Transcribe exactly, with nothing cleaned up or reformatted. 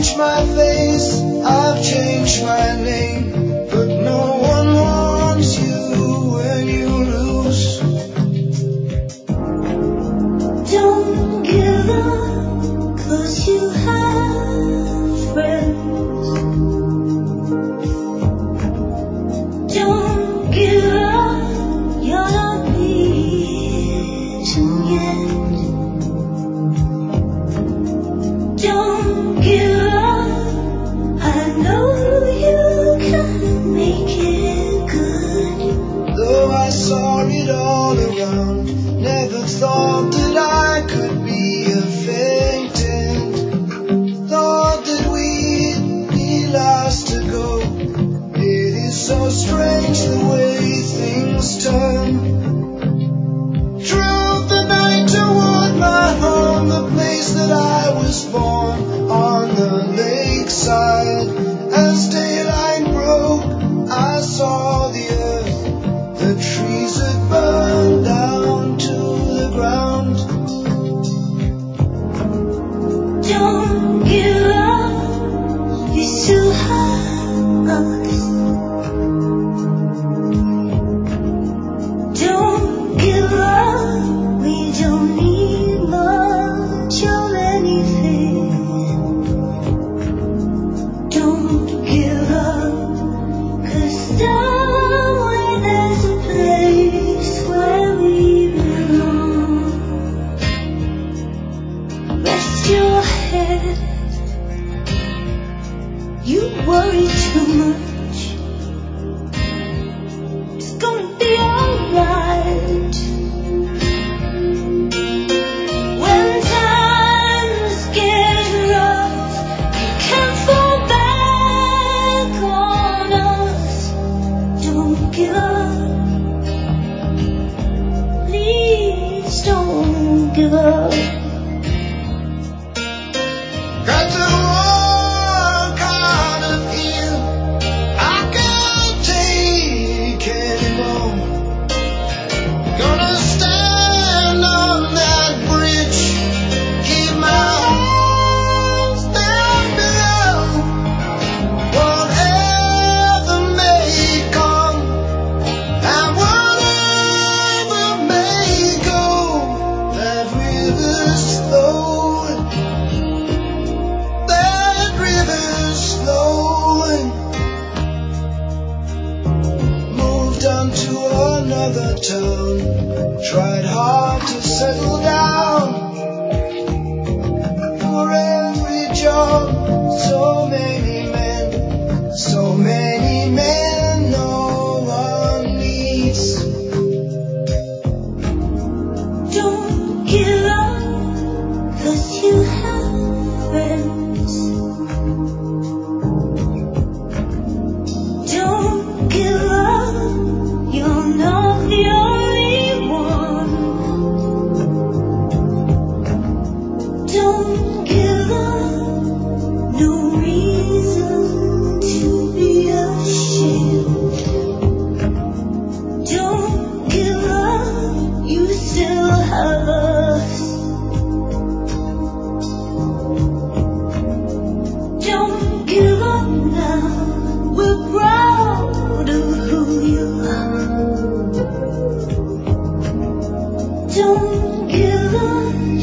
changed my face, I've changed my name, but no one wants you when you lose. Don't give up, 'cause you have friends. Don't give up, you're not beaten yet. Don't give up, I know you can make it good. Though I saw it all around, never thought that I could be a fainting. Thought that we'd be last to go. It is so strange the way things turn. Drove the night toward my home, the place that I was born, on the lakeside. As daylight broke, I saw the earth, the trees had burned down to the ground. Don't give up, you still have us. Don't give up, we don't need much of anything. Don't give up, 'cause somewhere there's a place where we belong. Rest your head, you worry too much. It's gonna be alright. When times get rough, you can't fall back on us. Don't give up, please don't give up. Got to walk out of here, I can't take anymore. Gonna stand on that bridge, keep my hands down below. Whatever may come, and whatever may go, that river's flowing, that river's flowing. Moved on to another town, tried hard to settle down. For every job, so many men, so many men no one needs. Don't give up, 'cause you have friends. Don't give up, you're not the only one. Don't give up, no reason to be ashamed. Don't give up, you still have us. Don't give up now, we're proud of who you are. Don't give up,